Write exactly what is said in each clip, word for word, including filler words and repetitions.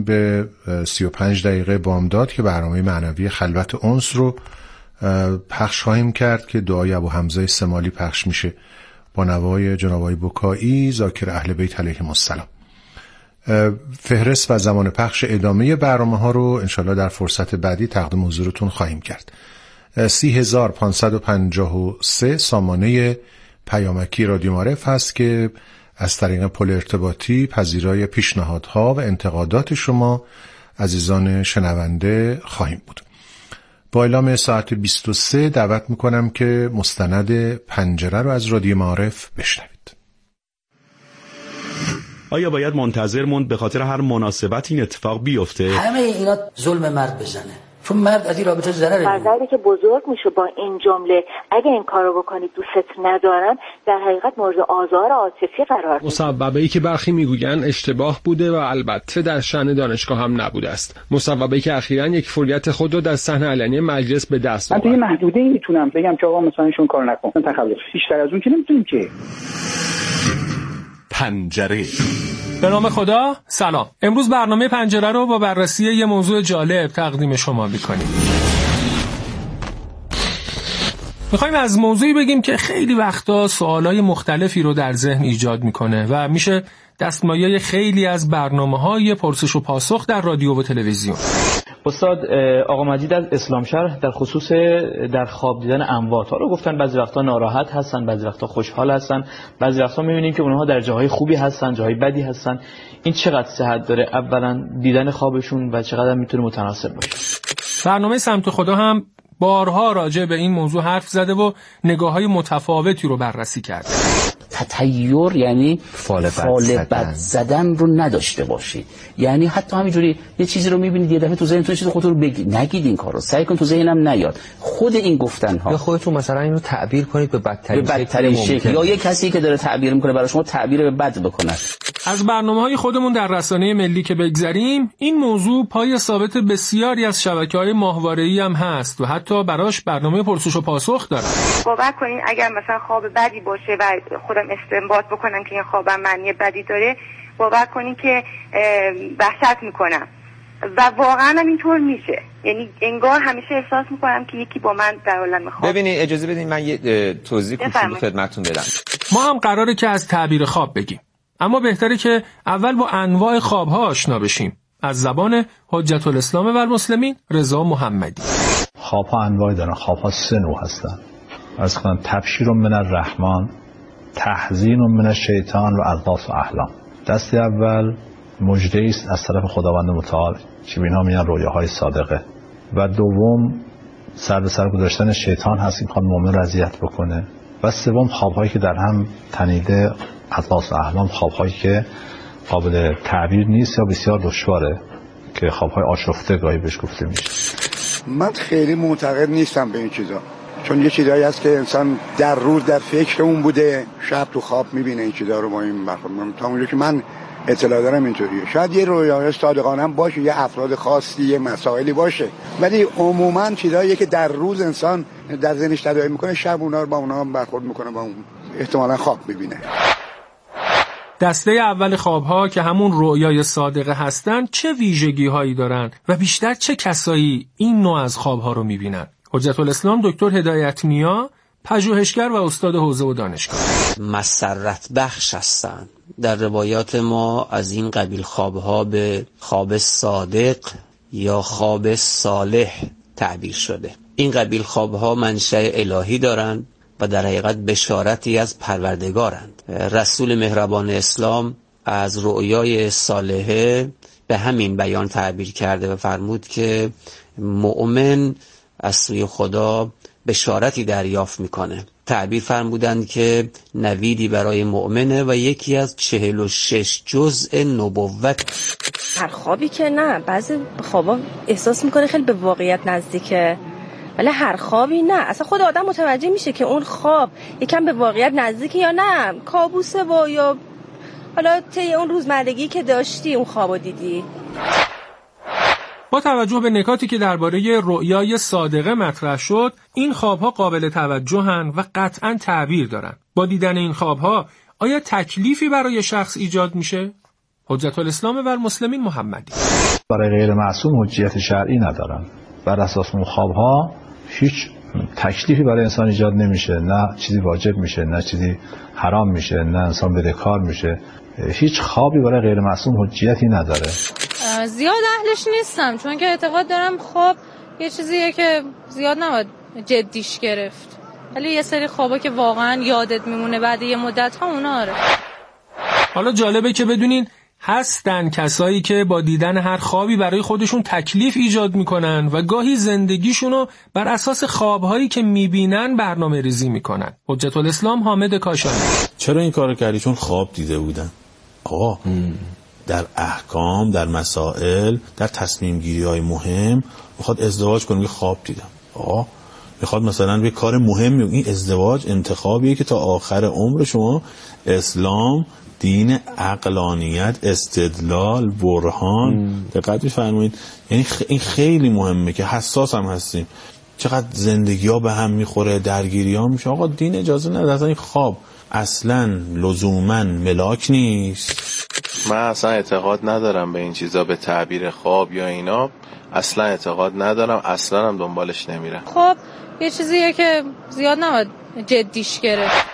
به سی و پنج دقیقه بامداد که برنامه معنوی خلوت انس رو پخش خواهیم کرد که دعای ابو حمزه سمالی پخش میشه با نوای جناب آقای بکایی ذاکر اهل بیت علیهم السلام. فهرست و زمان پخش ادامه برنامه ها رو انشالله در فرصت بعدی تقدیم حضورتون خواهیم کرد. سی هزار پانصد و پنجاه و سه سامانه پیامکی رادیو معارف هست که از طریق پل ارتباطی پذیرای پیشنهادها و انتقادات شما عزیزان شنونده خواهیم بود. با اعلام ساعت بیست و سه دعوت میکنم که مستند پنجره رو از رادیو معارف بشنوید. آیا باید منتظر موند به خاطر هر مناسبت این اتفاق بیفته؟ همه اینا ظلم مرد بزنه، چون مرد از این رابطه ضرر میبره. فرزندی که بزرگ میشه با این جمله اگه این کارو بکنید دوست ندارم، در حقیقت مورد آزار عاطفی قرار میگیره. مصوبه‌ای که برخی میگویند اشتباه بوده و البته در شأن دانشگاه هم نبوده است. مصوبه‌ای که اخیراً یک فوریت خود رو در صحن علنی مجلس به دست آورد. من توی محدوده‌ای میتونم بگم که آقا مثلا ایشون کار نکن. من تخلف بیشتر از اون که نمیتونیم که. پنجره. به نام خدا، سلام. امروز برنامه پنجره رو با بررسی یه موضوع جالب تقدیم شما می‌کنیم. می‌خوایم از موضوعی بگیم که خیلی وقتا سوالای مختلفی رو در ذهن ایجاد می‌کنه و میشه دستمایه خیلی از برنامه‌های پرسش و پاسخ در رادیو و تلویزیون. استاد آقا مجید از اسلامشهر در خصوص در خواب دیدن اموات ها رو گفتن بعضی وقتا ناراحت هستن، بعضی وقتا خوشحال هستن، بعضی وقتا می‌بینیم که اونها در جاهای خوبی هستن، جاهای بدی هستن. این چقدر صحت داره؟ اولا دیدن خوابشون و چقدر میتونه متناسب باشه؟ برنامه سمت خدا هم بارها راجع به این موضوع حرف زده و نگاه‌های متفاوتی رو بررسی کرده. تطیر یعنی فال بد زدن رو نداشته باشید، یعنی حتی همینجوری یه چیزی رو میبینید یه دفعه تو ذهنتون چیزی خودتون رو بگید، نگید این کارو، سعی کن تو ذهنم نیاد. خود این گفتن ها یا خودتون مثلا اینو تعبیر کنید به بدترین به بدترین شکل, شکل. یا یه کسی که داره تعبیر میکنه برای شما تعبیر به بد بکنه. از برنامه‌های خودمون در رسانه ملی که بگذریم، این موضوع پای ثابت بسیاری از شبکه‌های ماهواره‌ای هم هست و حتی براش برنامه پرسش و پاسخ داره. باور کنین اگر مثلا خواب بدی باشه و خودم استنباط بکنم که این خوابم معنی بدی داره، باور کنین که وحشت میکنم و واقعا هم اینطور میشه. یعنی انگار همیشه احساس میکنم که یکی با من در عالم خواب. ببینید اجازه بدین من یه توضیح کوچولو خدمتتون بدم. ما هم قراره که از تعبیر خواب بگیم، اما بهتره که اول با انواع خواب‌ها آشنا بشیم. از زبان حجت الاسلام و المسلمین رضا محمدی. خواب‌ها انواعی دارن. خواب‌ها سه نوع هستن. از کنم تبشیر من الرحمن، تحزین من الشیطان و الغاث و احلام. دست اول مژده است از طرف خداوند متعال که اینها میان رویاهای صادقه، و دوم سر به سر گذاشتن شیطان هست که میخواد مؤمن رو اذیت بکنه، و سوم خواب‌هایی که در هم تنیده الغاث و احلام، خواب‌هایی که قابل تعبیر نیست یا بسیار دشواره که خواب‌های آشفته گاهی بهش گفته میشه. من خیلی معتقد نیستم به این چیزا، چون یه چیزایی هست که انسان در روز در فکر اون بوده، شب تو خواب میبینه این چیزا رو. ما این برخورد تا اونجا که من اطلاع دارم اینطوریه. شاید یه رویای صادقانه هم باشه، یه افراد خاصی، یه مسائلی باشه، ولی عموما چیزاییه که در روز انسان در ذهنش تداعی میکنه، شب اونا رو با اونا برخورد میکنه، با اون احتمالاً خواب میبینه. دسته اول خواب‌ها که همون رؤیای صادقه هستن چه ویژگی‌هایی دارن و بیشتر چه کسایی این نوع از خواب‌ها رو می‌بینن؟ حجت الاسلام دکتر هدایت نیا، پژوهشگر و استاد حوزه و دانشگاه. مسرت بخش هستند. در روایات ما از این قبیل خواب‌ها به خواب صادق یا خواب صالح تعبیر شده. این قبیل خواب‌ها منشأ الهی دارند و در حقیقت بشارتی از پروردگارند. رسول مهربان اسلام از رؤیای صالحه به همین بیان تعبیر کرده و فرمود که مؤمن از سوی خدا بشارتی دریافت میکنه. تعبیر فرمودند که نویدی برای مؤمنه و یکی از چهل و شش جزء نبوت. هر خوابی که نه، بعضی خوابا احساس میکنه خیلی به واقعیت نزدیکه، ولی هر خوابی نه. اصلا خود آدم متوجه میشه که اون خواب یکم به واقعیت نزدیکه یا نه کابوسه و یا حالا طی اون روزمرگی که داشتی اون خوابو دیدی. با توجه به نکاتی که درباره رؤیای صادقه مطرح شد، این خوابها قابل توجهن و قطعاً تعبیر دارن. با دیدن این خوابها آیا تکلیفی برای شخص ایجاد میشه؟ حجت الاسلام و المسلمین محمدی. برای غیر معصوم حجیت شرعی ندارن. بر اساس اون خوابها هیچ تکلیفی برای انسان ایجاد نمیشه، نه چیزی واجب میشه، نه چیزی حرام میشه، نه انسان بدهکار میشه. هیچ خوابی برای غیر معصوم حجیتی نداره. زیاد اهلش نیستم، چون که اعتقاد دارم خواب یه چیزیه که زیاد نباید جدیش گرفت، ولی یه سری خوابا که واقعا یادت میمونه بعد یه مدت ها اونا آره. حالا جالبه که بدونین هستن کسایی که با دیدن هر خوابی برای خودشون تکلیف ایجاد میکنن و گاهی زندگیشونو بر اساس خوابهایی که میبینن برنامه ریزی میکنن. حجت الاسلام حامد کاشانی: چرا این کارو کردی؟ چون خواب دیده بودن. آقا در احکام، در مسائل، در تصمیم گیری های مهم میخواد ازدواج کنه، میگه خواب دیدم. آقا میخواد مثلا به کار مهمی، این ازدواج انتخابیه که تا آخر عمر شما اسلام دین عقلانیت، استدلال، برهان دقت بفرمایید. یعنی خ... این خیلی مهمه که حساس هم هستیم. چقدر زندگی ها به هم میخوره، درگیری ها میشه. آقا دین اجازه نداره. اصلا این خواب اصلا لزوما ملاک نیست. من اصلا اعتقاد ندارم به این چیزا، به تعبیر خواب یا اینا اصلا اعتقاد ندارم، اصلا هم دنبالش نمیرم. خب یه چیزیه که زیاد نباید جدیش گرفت.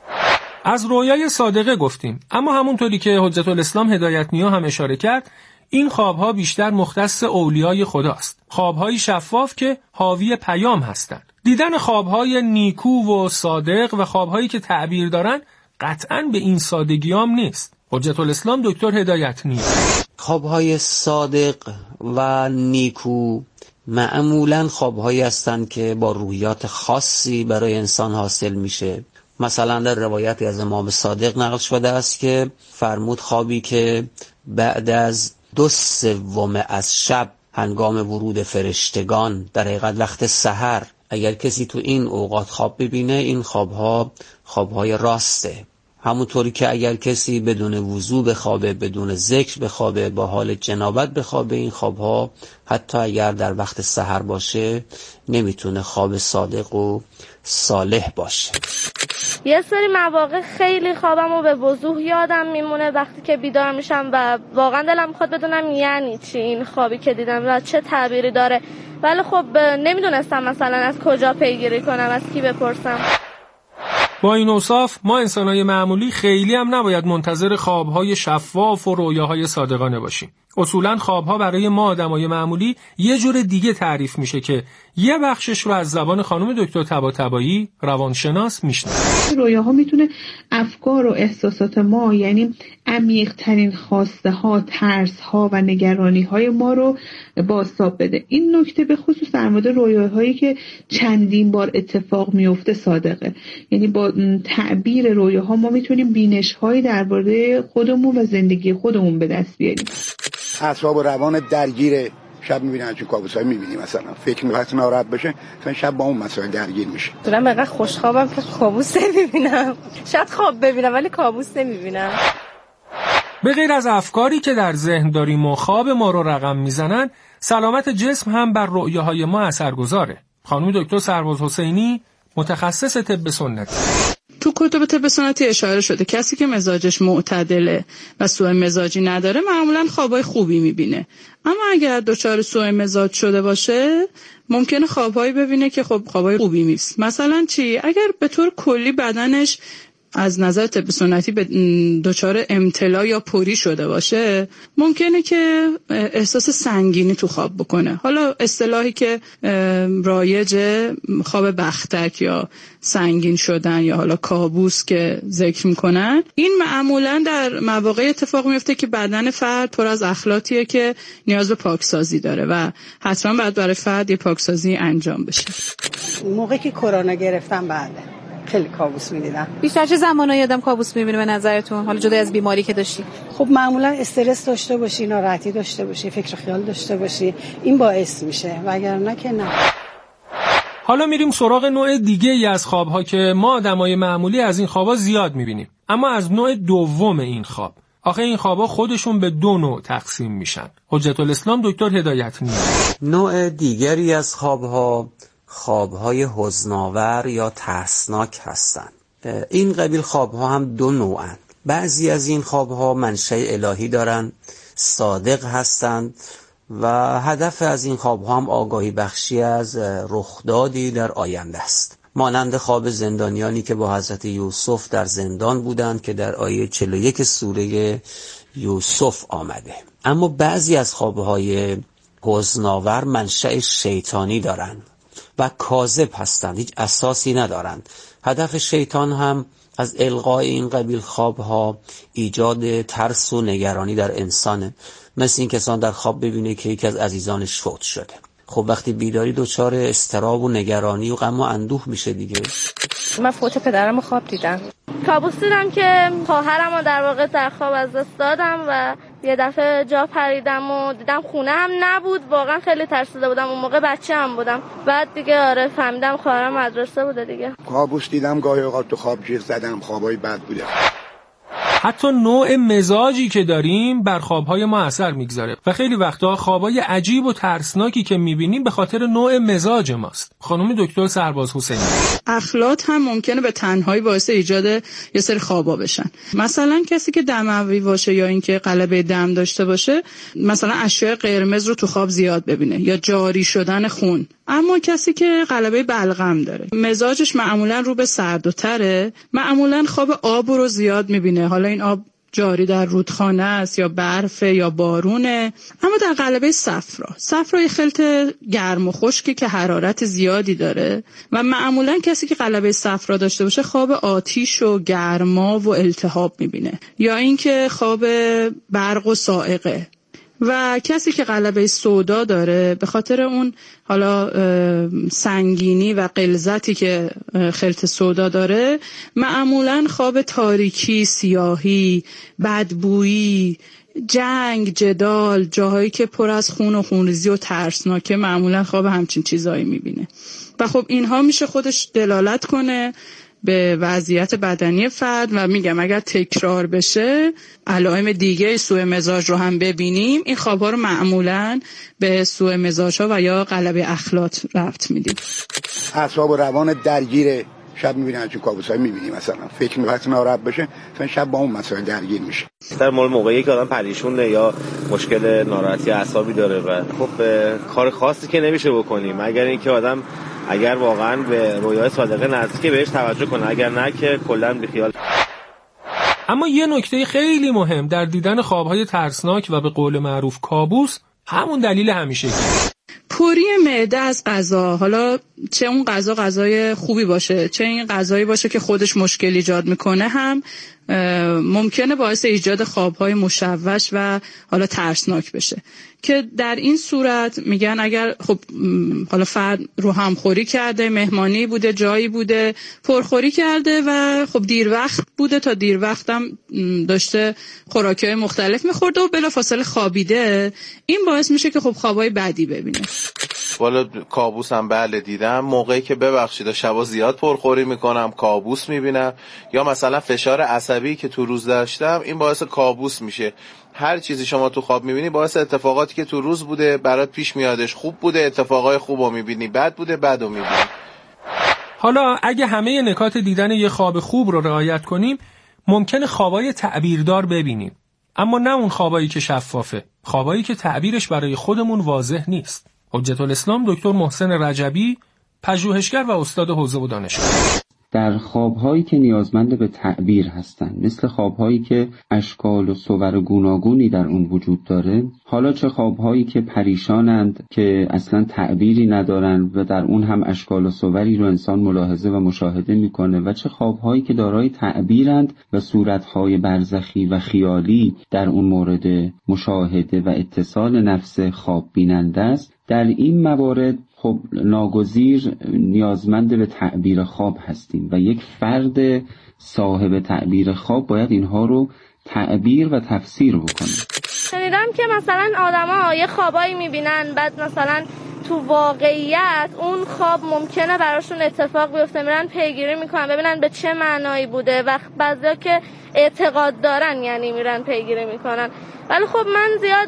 از رویای صادقه گفتیم، اما همونطوری که حجت الاسلام هدایت‌نیا هم اشاره کرد، این خوابها بیشتر مختص اولیای خداست. خوابهای شفاف که حاوی پیام هستند. دیدن خوابهای نیکو و صادق و خوابهایی که تعبیر دارن قطعاً به این سادگیام نیست. حجت الاسلام دکتر هدایت‌نیا: خوابهای صادق و نیکو معمولاً خوابهایی هستند که با روحیات خاصی برای انسان حاصل میشه. مثلا در روایتی از امام صادق نقل شده است که فرمود خوابی که بعد از دو سوم از شب هنگام ورود فرشتگان، در حقیقت وقت سحر، اگر کسی تو این اوقات خواب ببینه، این خوابها خوابهای راسته. همونطوری که اگر کسی بدون وضو بخوابه، بدون ذکر بخوابه، با حال جنابت بخوابه، این خوابها حتی اگر در وقت سحر باشه نمیتونه خواب صادق و صالح باشه. یه سری مواقع خیلی خوابمو به وضوح یادم میمونه وقتی که بیدار میشم و واقعا دلم میخواد بدونم یعنی چی این خوابی که دیدم و چه تعبیری داره، ولی خب نمیدونستم مثلا از کجا پیگیری کنم، از کی بپرسم. با این اوصاف ما انسانای معمولی خیلی هم نباید منتظر خوابهای شفاف و رویاهای صادقانه باشیم. اصولاً خوابها برای ما آدمای معمولی یه جور دیگه تعریف میشه که یه بخشش رو از زبان خانم دکتر طباطبایی روانشناس میشنویم. رویاها میتونه افکار و احساسات ما، یعنی عمیق‌ترین خواسته ها، ترس ها و نگرانی های ما رو بازتاب بده. این نکته به خصوص در مورد رویاهایی که چندین بار اتفاق میفته صادقه. یعنی با تعبیر رویاها ما میتونیم بینش هایی درباره خودمون و زندگی خودمون به دست بیاریم. اعصاب و روان درگیر شب میبینن، چون کابوسایی میبینیم، مثلا فکر می‌کنه ناراحت بشه، مثلا شب با اون مسائل درگیر میشه. دارم اینقدر خوشخوابم که کابوس نمیبینم. شاید خواب ببینم ولی کابوس نمیبینم. به غیر از افکاری که در ذهن داریم و خواب ما رو رقم میزنن، سلامت جسم هم بر رؤیاهای ما اثرگذاره. خانم دکتر سرباز حسینی، متخصص طب سنتی: تو کتب طب سنتی اشاره شده کسی که مزاجش معتدله و سوء مزاجی نداره معمولاً خوابای خوبی میبینه. اما اگر دچار سوء مزاج شده باشه ممکنه خوابایی ببینه که خب خوابای خوبی نیست. مثلا چی؟ اگر به طور کلی بدنش از نظر طب سنتی به دچار امتلا یا پری شده باشه، ممکنه که احساس سنگینی تو خواب بکنه. حالا اصطلاحی که رایجه خواب بختک یا سنگین شدن یا حالا کابوس که ذکر میکنن، این معمولا در مواقع اتفاق میفته که بدن فرد پر از اخلاطیه که نیاز به پاکسازی داره و حتما باید برای فرد یه پاکسازی انجام بشه. موقعی که کرونا گرفتم بعد خیلی کابوس می‌دیدم. بیشتر چه زمانایی آدم کابوس می‌بینه به نظرتون؟ حالا جدا از بیماری که داشتی. خب معمولا استرس داشته باشی، ناراحتی داشته باشی، فکر خیال داشته باشی، این باعث میشه، وگرنه که نه. حالا میریم سراغ نوع دیگه ای از خواب‌ها که ما آدمای معمولی از این خوابا زیاد می‌بینیم، اما از نوع دوم این خواب. آخه این خوابا خودشون به دو نوع تقسیم میشن. حجت الاسلام دکتر هدایت‌نیا: نوع دیگری از خواب‌ها خوابهای حزن‌آور یا ترسناک هستند. این قبیل خوابها هم دو نوعند. بعضی از این خوابها منشأ الهی دارند، صادق هستند و هدف از این خوابها هم آگاهی بخشی از رخدادی در آینده است، مانند خواب زندانیانی که با حضرت یوسف در زندان بودند که در آیه چهل و یک سوره یوسف آمده. اما بعضی از خوابهای حزن‌آور منشأ شیطانی دارند و کاذب هستند، هیچ اساسی ندارند. هدف شیطان هم از القای این قبیل خوابها ایجاد ترس و نگرانی در انسانه، مثل این کسان در خواب ببینه که یکی از عزیزانش فوت شده. خب وقتی بیداری دچار اضطراب و نگرانی و غم و اندوه میشه دیگه. من فوت پدرم خواب دیدم. کابوس دیدم که خواهرم رو در واقع در خواب از دست دادم و یه دفعه جا پریدم و دیدم خونه هم نبود. واقعا خیلی ترسیده بودم، اون موقع بچه هم بودم. بعد دیگه آره فهمیدم خواهرم مدرسه بوده دیگه. کابوس دیدم، گاهی اوقات تو خواب جیغ زدم، خوابای بد بوده. حتی نوع مزاجی که داریم بر خوابهای ما اثر میگذاره و خیلی وقتا خوابای عجیب و ترسناکی که میبینیم به خاطر نوع مزاج ماست. خانم دکتر سرباز حسینی: اخلاط هم ممکنه به تنهایی باعث ایجاد یه سری خوابا بشن. مثلا کسی که دموی باشه یا اینکه غلبه دم داشته باشه، مثلا اشیاء قرمز رو تو خواب زیاد ببینه یا جاری شدن خون. اما کسی که غلبه بلغم داره، مزاجش معمولا رو به سرد و تره، معمولا خواب آب رو زیاد میبینه. حالا این آب جاری در رودخانه است یا برف یا بارونه. اما در غلبه صفرا، صفرا یه خلط گرم و خشکی که حرارت زیادی داره و معمولا کسی که غلبه صفرا داشته باشه خواب آتیش و گرما و التهاب میبینه، یا اینکه خواب برق و صاعقه. و کسی که غلبه سودا داره به خاطر اون حالا سنگینی و غلظتی که خلط سودا داره، معمولا خواب تاریکی، سیاهی، بدبویی، جنگ، جدال، جاهایی که پر از خون و خونریزی و ترسناکه، معمولا خواب همچین چیزایی میبینه. و خب اینها میشه خودش دلالت کنه به وضعیت بدنی فرد و میگم اگر تکرار بشه، علائم دیگه سوء مزاج رو هم ببینیم، این خوابا رو معمولاً به سوء مزاج‌ها و یا غلبه اخلاط ربط میدیم. اعصاب و روان درگیره، شب میبینن چون کابوسای میبینیم، مثلا فکر می‌کنه ناراحت بشه، مثلا شب با اون مسائل درگیر میشه. در مورد موقعی که آدم پریشونه یا مشکل ناراحتی اعصابی داره و خب کار خاصی که نمیشه بکنیم، مگر اینکه آدم اگر واقعا به رویای صادقه نزدیکه بهش توجه کنه، اگر نه که کلا بیخیال. اما یه نکته خیلی مهم در دیدن خوابهای ترسناک و به قول معروف کابوس، همون دلیل همیشگی، پوری معده از غذا. حالا چه اون غذا غذای خوبی باشه، چه این غذایی باشه که خودش مشکل ایجاد میکنه، هم ممکنه باعث ایجاد خوابهای مشوش و حالا ترسناک بشه. که در این صورت میگن اگر خب حالا فرد رو همخوری کرده، مهمانی بوده، جایی بوده، پرخوری کرده و خب دیر وقت بوده، تا دیر وقت هم داشته خوراکی‌های مختلف میخورده و بلافاصله خوابیده، این باعث میشه که خب خوابای بدی ببینه. والا کابوس هم بله دیدم، موقعی که ببخشید شبا زیاد پرخوری میکنم کابوس میبینم، یا مثلا فشار عصبی که تو روز داشتم، این باعث کابوس میشه. هر چیزی شما تو خواب میبینی باعث اتفاقاتی که تو روز بوده برات پیش میادش، خوب بوده اتفاقای خوبو میبینی، بد بوده بدو میبینی. حالا اگه همه نکات دیدن یه خواب خوب رو رعایت کنیم، ممکنه خوابای تعبیردار ببینیم، اما نه اون خوابایی که شفافه، خوابایی که تعبیرش برای خودمون واضح نیست. حجت الاسلام دکتر محسن رجبی، پژوهشگر و استاد حوزه و دانشگاه: در خوابهایی که نیازمند به تعبیر هستند، مثل خوابهایی که اشکال و صور گوناگونی در اون وجود داره، حالا چه خوابهایی که پریشانند که اصلا تعبیری ندارند و در اون هم اشکال و صوری رو انسان ملاحظه و مشاهده میکنه، و چه خوابهایی که دارای تعبیرند و صورتهای برزخی و خیالی در اون مورد مشاهده و اتصال نفس خواب بیننده است، در این موارد خب ناگزیر نیازمند به تعبیر خواب هستیم و یک فرد صاحب تعبیر خواب باید اینها رو تعبیر و تفسیر بکنه. شنیدم که مثلا آدما یه خوابایی میبینن، بعد مثلا تو واقعیت اون خواب ممکنه براشون اتفاق بیفته، میرن پیگیری میکنن ببینن به چه معنایی بوده، و بعضیا که اعتقاد دارن یعنی میرن پیگیری میکنن. ولی خب من زیاد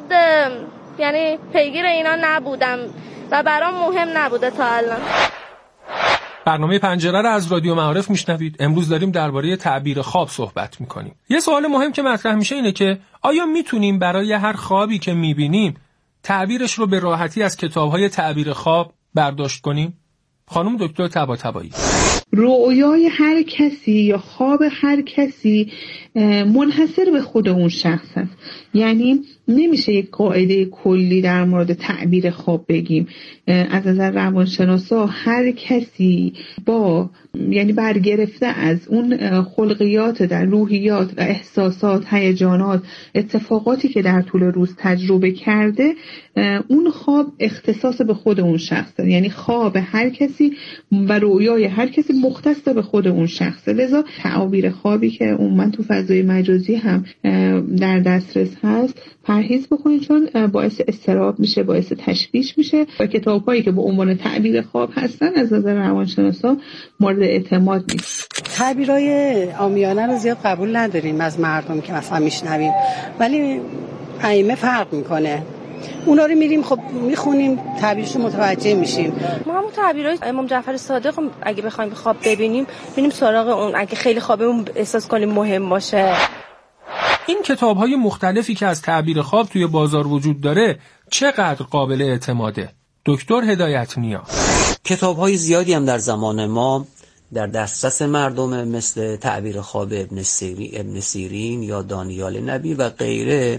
یعنی پیگیر اینا نبودم و برام مهم نبوده تا الان. برنامه پنجره رو از رادیو معارف میشنوید. امروز داریم درباره تعبیر خواب صحبت میکنیم. یه سوال مهم که مطرح میشه اینه که آیا میتونیم برای هر خوابی که میبینیم تعبیرش رو به راحتی از کتاب‌های تعبیر خواب برداشت کنیم؟ خانم دکتر طباطبایی: رؤیای هر کسی یا خواب هر کسی منحصر به خود اون شخص هست. یعنی نمیشه یک قاعده کلی در مورد تعبیر خواب بگیم. از نظر روانشناسا هر کسی با یعنی برگرفته از اون خلقیات در روحیات و احساسات، هیجانات، اتفاقاتی که در طول روز تجربه کرده، اون خواب اختصاص به خود اون شخص هست. یعنی خواب هر کسی و رؤیای هر کسی مختص به خود اون شخصه. لذا تعابیر خوابی که عموما تو فضای مجازی هم در دسترس هست پرهیز بکنید، چون باعث اضطراب میشه، باعث تشویش میشه و کتاب‌هایی که به عنوان تعبیر خواب هستن از نظر روانشناسا مورد اعتماد نیست. تعبیرای عامیانه رو زیاد قبول نداریم از مردم که مثلا میشنویم، ولی ائمه فرق میکنه. اونا رو میریم خب میخونیم، تعبیرش رو متوجه میشیم. ما هم تعبیرای امام جعفر صادق اگه بخوایم به خواب ببینیم ببینیم سراغ اون، اگه خیلی خوابمون احساس کنیم مهم باشه. این کتاب‌های مختلفی که از تعبیر خواب توی بازار وجود داره چقدر قابل اعتماده؟ دکتر هدایت نیا: کتاب‌های زیادی هم در زمان ما در دسترس مردم، مثل تعبیر خواب ابن سیرین, ابن سیرین یا دانیال نبی و غیره.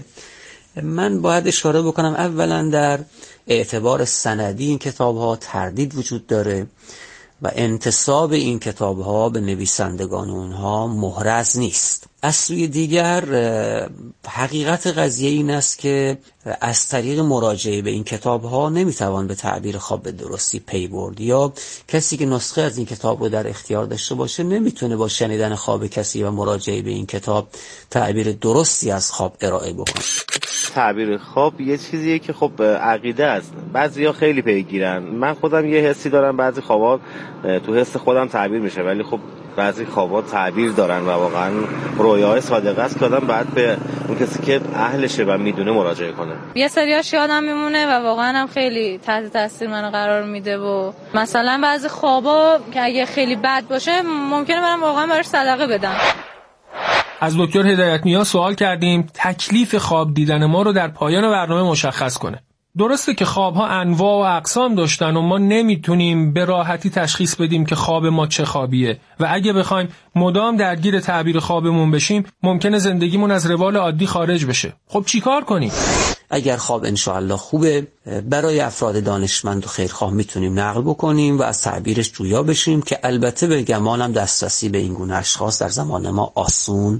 من باید اشاره بکنم اولا در اعتبار سندی این کتاب‌ها تردید وجود داره و انتساب این کتاب‌ها به نویسندگان اونها محرز نیست. از سوی دیگر حقیقت قضیه این است که از طریق مراجعه به این کتاب‌ها نمیتوان به تعبیر خواب به درستی پی برد، یا کسی که نسخه از این کتاب رو در اختیار داشته باشه نمیتونه با شنیدن خواب کسی و مراجعه به این کتاب تعبیر درستی از خواب ارائه بکنه. تعبیر خواب یه چیزیه که خب عقیده است. بعضیا خیلی پیگیرن. من خودم یه حسی دارم، بعضی خوابا تو حس خودم تعبیر میشه، ولی خب بعضی خوابا تعبیر دارن و واقعا رویاهای صادقه است که آدم بعد به اون کسی که اهلشه و میدونه مراجعه کنه. یه سریاش یادم میمونه و واقعا هم خیلی تحت تاثیر منو قرار میده. و مثلا بعضی خوابا که اگه خیلی بد باشه ممکنه برام واقعا براش صدقه بدم. از دکتر هدایت نیا سوال کردیم تکلیف خواب دیدن ما رو در پایان برنامه مشخص کنه. درسته که خوابها انواع و اقسام داشتن و ما نمیتونیم به راحتی تشخیص بدیم که خواب ما چه خوابیه و اگه بخوایم مدام درگیر تعبیر خوابمون بشیم ممکنه زندگیمون از روال عادی خارج بشه. خب چیکار کنیم؟ اگر خواب انشاءالله خوبه، برای افراد دانشمند و خیرخواه میتونیم نقل بکنیم و از تعبیرش جویا بشیم، که البته به گمانم دسترسی به این گونه اشخاص در زمان ما آسون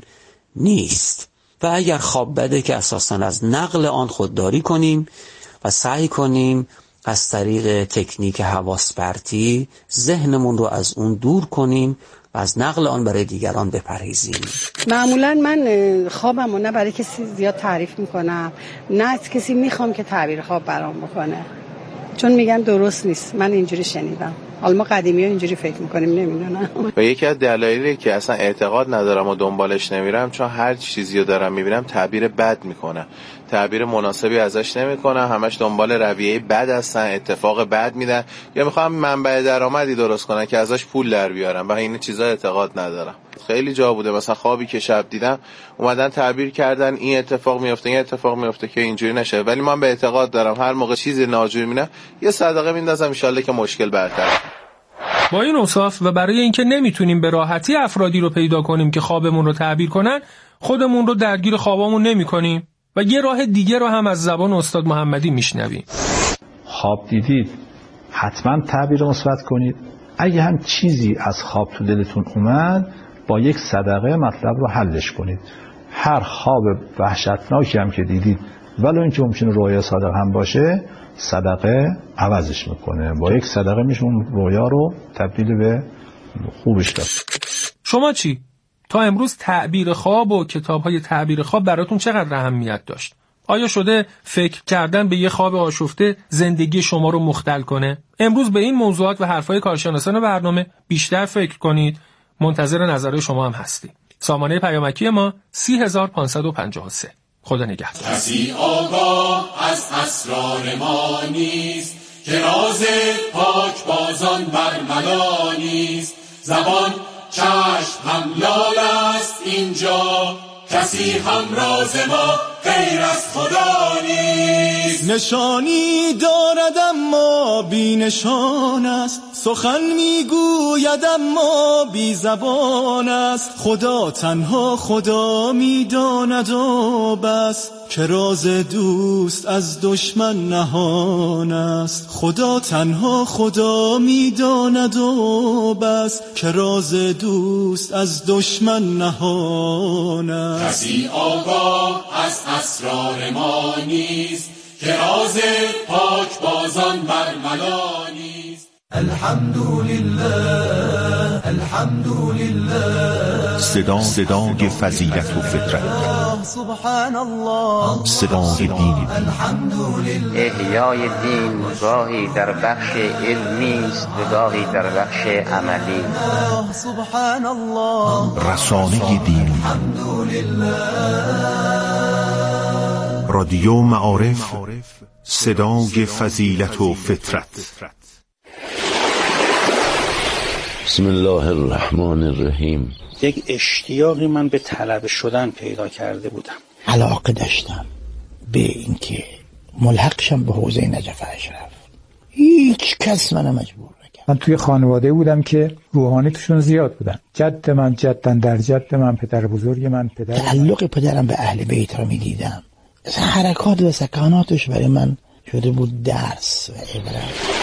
نیست. و اگر خواب بده که اساساً از نقل آن خودداری کنیم و سعی کنیم از طریق تکنیک حواس پرتی ذهنمون رو از اون دور کنیم و از نقل آن برای دیگران بپرهیزیم. معمولا من خوابم رو نه برای کسی زیاد تعریف میکنم، نه از کسی میخوام که تعبیر خواب برام بکنه، چون میگن درست نیست. من اینجوری شنیدم، حالا ما قدیمی ها اینجوری فکر میکنیم، نمیدونم. و یکی از دلایلی که اصلا اعتقاد ندارم و دنبالش نمیرم، چون هر چیزی رو دارم میبینم تعبیر بد میکنه، تعبیر مناسبی ازش نمیکنه، همش دنبال رویه بد هستن، اتفاق بد میدن، یا میخوام منبع درآمدی درست کنن که ازش پول در بیارن. و این چیزا اعتقاد ندارم. خیلی جا بوده مثلا خوابی که شب دیدم اومدن تعبیر کردن این اتفاق میفته این اتفاق میفته که اینجوری نشه، ولی من به اعتقاد دارم هر موقع چیزی ناجوری میبینم یه صدقه میندازم ان شاءالله که مشکل برطرف. با این اوصاف و برای اینکه نمیتونیم به راحتی افرادی رو پیدا کنیم که خوابمون رو تعبیر کنن، خودمون رو درگیر خوابامون نمی‌کنیم و یه راه دیگه رو هم از زبان استاد محمدی میشنویم. خواب دیدید حتما تعبیر مثبت کنید. اگه هم چیزی از خواب تو دلتون اومد، با یک صدقه مطلب رو حلش کنید. هر خواب وحشتناکی هم که دیدید، ولو اینکه ممکنه رویا صادق هم باشه، صدقه عوضش میکنه. با یک صدقه میشه اون رویا رو تبدیل به خوبش کرد. شما چی؟ تا امروز تعبیر خواب و کتاب‌های تعبیر خواب براتون چقدر اهمیت داشت؟ آیا شده فکر کردن به یه خواب آشفته زندگی شما رو مختل کنه؟ امروز به این موضوعات و حرفای کارشناسان برنامه بیشتر فکر کنید. منتظر نظرهای شما هم هستیم. سامانه پیامکی ما سی هزار و پانصد و پنجاه و سه. خدا نگهدار. کسی آگاه از اسرار ما نیست که راز پاک بازان برملا نیست. زبان چشم هم لال است اینجا، کسی هم راز ما غیر از خدا نیست. نشانی دارد اما بی نشان است، سخن میگوید اما بی زبان است. خدا تنها خدا میداند و بس، که راز دوست از دشمن نهان است. خدا تنها خدا میداند و بس، که راز دوست از دشمن نهان است. کسی آگاه از اسرار ما نیست، که راز پاک بازان برملا نیست. الحمدلله الحمدلله، صدا صدای فضیلت و فطرت، سبحان الله، صدای دین. احیای دین گاهی در بخش علمی است و گاهی در بخش عملی. سبحان الله، رسانه دین. رادیو معارف، صدای فضیلت و فطرت. بسم الله الرحمن الرحیم. یک اشتیاقی من به طلب شدن پیدا کرده بودم، علاقه داشتم به اینکه ملحق شم به حوزه نجف اشرف. هیچ کس منو مجبور نکرد. من توی خانواده بودم که روحانی توشون زیاد بودن. جد من جدن در جد من، پدر بزرگ من پدر. تعلق پدرم به اهل بیت را می‌دیدم. اصلا حرکات و سکاناتش برای من شده بود درس و عبرت.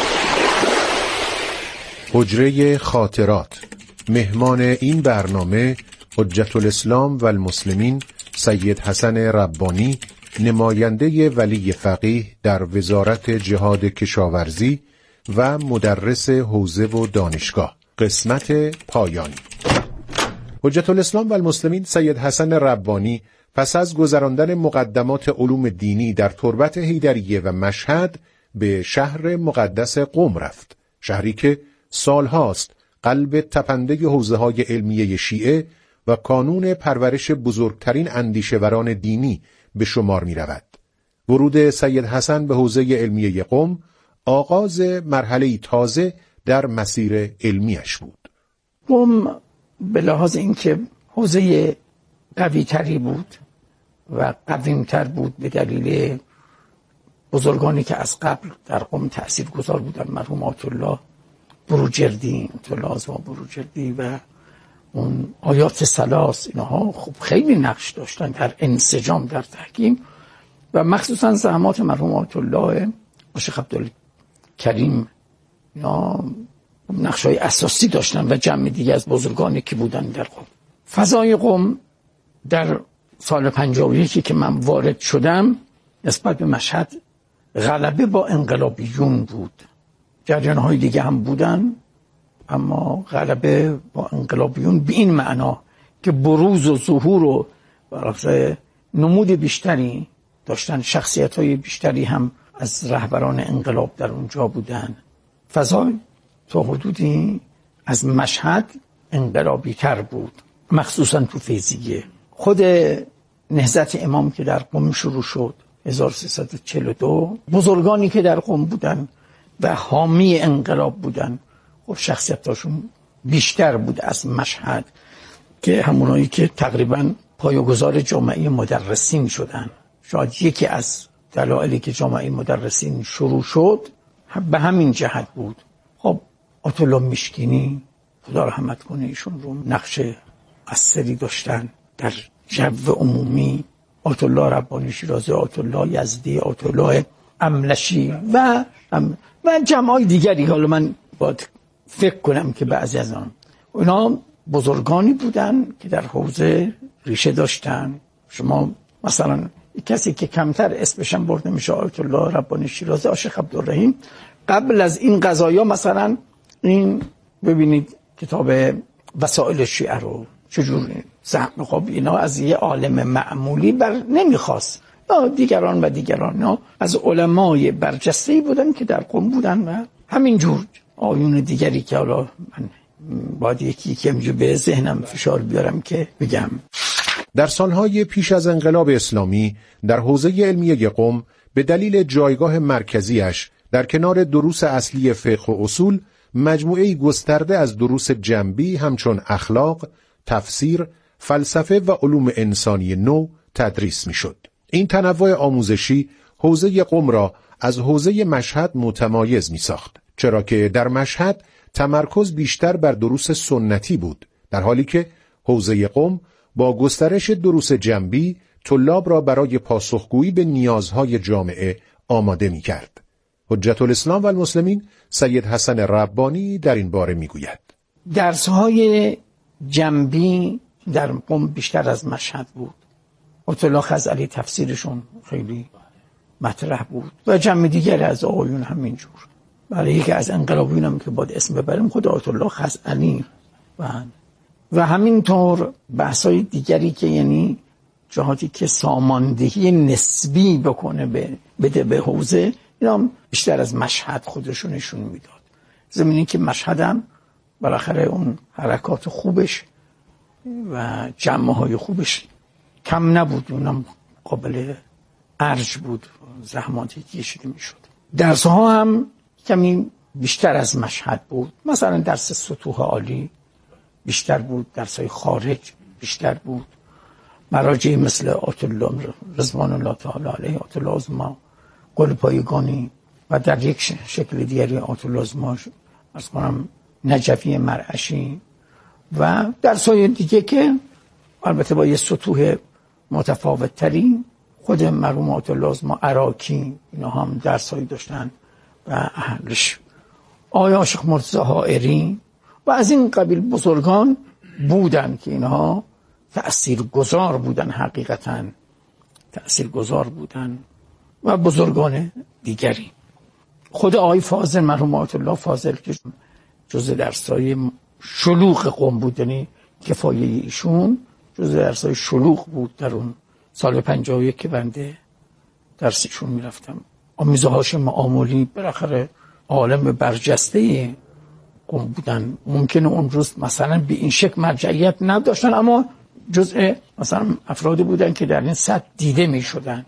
حجره خاطرات. مهمان این برنامه حجت الاسلام و المسلمین سید حسن ربانی، نماینده ولی فقیه در وزارت جهاد کشاورزی و مدرس حوزه و دانشگاه. قسمت پایانی. حجت الاسلام و المسلمین سید حسن ربانی پس از گذراندن مقدمات علوم دینی در تربت حیدریه و مشهد به شهر مقدس قم رفت، شهری که سالهاست قلب تپنده حوزه‌های علمیه شیعه و کانون پرورش بزرگترین اندیشه‌وران دینی به شمار می‌رود. ورود سید حسن به حوزه علمیه قم آغاز مرحله‌ای تازه در مسیر علمیش بود. قم به لحاظ اینکه حوزه قوی‌تری بود و قدیم‌تر بود به دلیل بزرگانی که از قبل در قم تأثیرگذار بودند، مرحوم آیت الله بروجردی، آیت الله بروجردی و اون آیات ثلاث، اینها خب خیلی نقش داشتن در انسجام در تحکیم و مخصوصا زحمات مرحوم آیت الله شیخ عبدالکریم، اینا نقش‌های اساسی داشتن و جمع دیگه از بزرگانی که بودن در قم. فضای قم در سال پنجاه و یک که من وارد شدم نسبت به مشهد غلبه با انقلابیون بود. جریان‌های دیگه هم بودن اما غلبه با انقلابیون به این معنا که بروز و ظهور و برای نمود بیشتری داشتن، شخصیت‌های بیشتری هم از رهبران انقلاب در اونجا بودن. فضا تا حدودی از مشهد انقلابی تر بود، مخصوصا تو فیضیه. خود نهضت امام که در قم شروع شد هزار و سیصد و چهل و دو، بزرگانی که در قم بودن و حامی انقلاب بودن خب شخصیتاشون بیشتر بود از مشهد، که همونایی که تقریبا پایه‌گذار جامعه مدرسین شدن. شاید یکی از دلایلی که جامعه مدرسین شروع شد به همین جهت بود. خب آیت الله مشکینی خدا رحمت کنه، ایشون رو نقش اثری داشتن در جو عمومی. آیت الله ربانی شیرازی، آیت الله یزدی، آیت الله املشی و و جمعای دیگری. حالا من باید فکر کنم که بعضی از آن اونا بزرگانی بودن که در حوزه ریشه داشتن. شما مثلا کسی که کمتر اسمش هم برده میشه آیت الله ربانی شیرازی، شیخ عبدالرحیم، قبل از این قضایا مثلا این ببینید کتاب وسائل شیعه رو چجور زحمه، خب اینا از یه عالم معمولی بر نمیخواست، دیگران و دیگران اینا از علمای برجسته‌ای بودن که در قم بودن و همینجور آیون دیگری که حالا من باید یکی که همینجور به ذهنم فشار بیارم که بگم. در سالهای پیش از انقلاب اسلامی در حوزه علمیه قم به دلیل جایگاه مرکزیش در کنار دروس اصلی فقه و اصول، مجموعه‌ای گسترده از دروس جنبی همچون اخلاق، تفسیر، فلسفه و علوم انسانی نو تدریس می‌شد. این تنوع آموزشی حوزه قم را از حوزه مشهد متمایز می‌ساخت، چرا که در مشهد تمرکز بیشتر بر دروس سنتی بود، در حالی که حوزه قم با گسترش دروس جنبی طلاب را برای پاسخگویی به نیازهای جامعه آماده می‌کرد. حجت الاسلام و المسلمین سید حسن ربانی در این باره می‌گوید: درس‌های جنبی در قم بیشتر از مشهد بود. آیت الله خزعلی تفسیرشون خیلی مطرح بود و جمع دیگر از آقایون همینجور. برای یکی از انقلابیون هم که باید اسم ببریم خود آیت الله خزعلی و و همینطور بحث‌های دیگری که یعنی جهاتی که ساماندهی نسبی بکنه به بده به حوزه، اینا هم بیشتر از مشهد خودشون نشون میداد. زمینی که مشهد هم بالاخره اون حرکات خوبش و جمع‌های خوبش کم نبود، اونم قابل ارج بود، زحماتی کشیده میشد. درس‌ها هم کمی بیشتر از مشهد بود، مثلا درس سطوح عالی بیشتر بود، درس‌های خارج بیشتر بود، مراجع مثل آیت الله رضوان الله تعالی علیه، آیت الله عظما گل پایگانی و در یک شکل دیگری آیت الله عظما از کنم نجفی مرعشی و درس‌های دیگه که البته با یه سطوح متفاوت تری، خود مرحوم آیت الله عظما عراقی اینا هم درس‌هایی داشتن و اهلش، آیا شیخ مرتضی حائری و از این قبیل بزرگان بودن که اینها تأثیرگذار بودن، حقیقتاً تأثیرگذار بودن و بزرگان دیگری. خود آقای فاضل مرحوم آیت الله فاضل که جزء درس‌های شلوغ قم بود، یعنی کفایه ایشون جزء درس‌های شلوغ بود در اون سال پنجاه و یک که بنده درسشون میرفتم. آمیزه هاشم آمولی بالاخره عالم برجسته قم بودن، ممکنه اون روز مثلا به این شکل مرجعیت نداشتن اما جزء مثلا افرادی بودن که در این سطح دیده می شدن.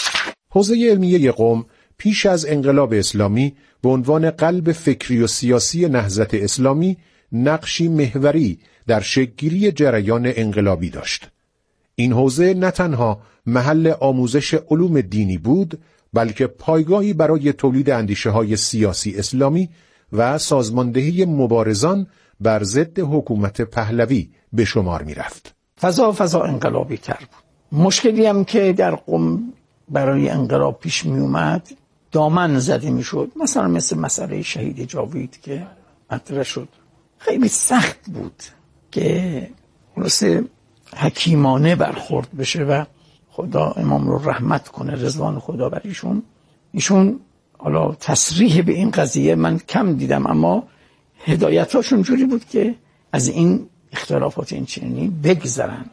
حوزه علمیه قم پیش از انقلاب اسلامی به عنوان قلب فکری و سیاسی نهضت اسلامی نقشی محوری در شکل‌گیری جریان انقلابی داشت. این حوزه نه تنها محل آموزش علوم دینی بود، بلکه پایگاهی برای تولید اندیشه‌های سیاسی اسلامی و سازماندهی مبارزان بر ضد حکومت پهلوی به شمار می رفت. فضا فضا انقلابی تر بود. مشکلی هم که در قم برای انقلاب پیش می اومد دامن زده می شد، مثلا مثل مسئله شهید جاوید که مطرح شد، خیلی سخت بود که خلاصه حکیمانه برخورد بشه و خدا امام رو رحمت کنه، رضوان خدا بر ایشون. ایشون حالا تصریح به این قضیه من کم دیدم اما هدایتاشون جوری بود که از این اختلافات این چنینی بگذرن.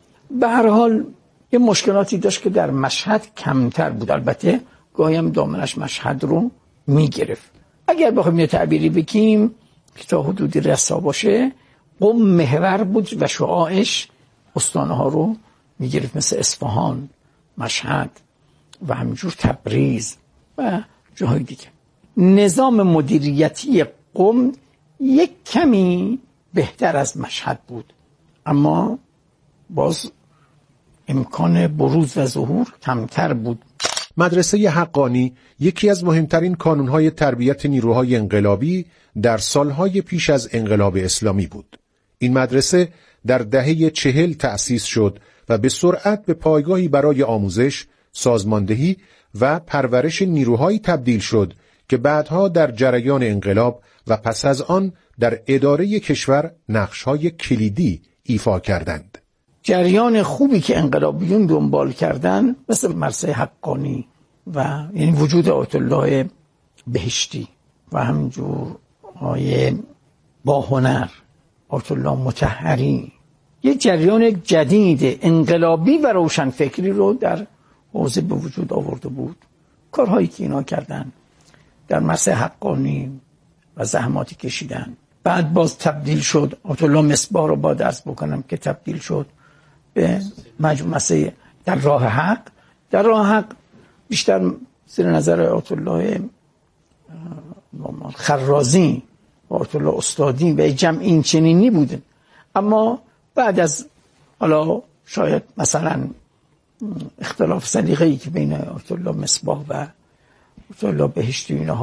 به هر حال یه مشکلاتی داشت که در مشهد کمتر بود، البته گاهیم دامنش مشهد رو میگرفت. اگر بخوایم یه تعبیری بگیم که تا حدودی رسا باشه، قم محور بود و شعاعش استانه ها رو میگرفت، مثل اصفهان، مشهد و همینجور تبریز و جاهای دیگه. نظام مدیریتی قم یک کمی بهتر از مشهد بود اما باز امکان بروز و ظهور کمتر بود. مدرسه حقانی یکی از مهمترین کانونهای تربیت نیروهای انقلابی در سالهای پیش از انقلاب اسلامی بود. این مدرسه در دهه چهل تأسیس شد و به سرعت به پایگاهی برای آموزش، سازماندهی و پرورش نیروهایی تبدیل شد که بعدها در جریان انقلاب و پس از آن در اداره کشور نقش‌های کلیدی ایفا کردند. جریان خوبی که انقلابیون دنبال کردن مثل مدرسه حقانی و یعنی وجود آیت الله بهشتی و همینجور آیه با هنر آیت الله مطهری، یه جریان جدید انقلابی و روشنفکری رو در حوزه به وجود آورده بود. کارهایی که اینا کردن در مدرسه حقانی و زحماتی کشیدن، بعد باز تبدیل شد. آیت الله مصباح رو با درس بکنم که تبدیل شد به مجموعه در راه حق. در راه حق بیشتر زیر نظر آیت الله خرازی آیت الله استادی و جمع این چنینی بودن. اما بعد از حالا شاید مثلا اختلاف سلیقه‌ای که بین آیت الله مصباح و آیت الله بهشتی اینها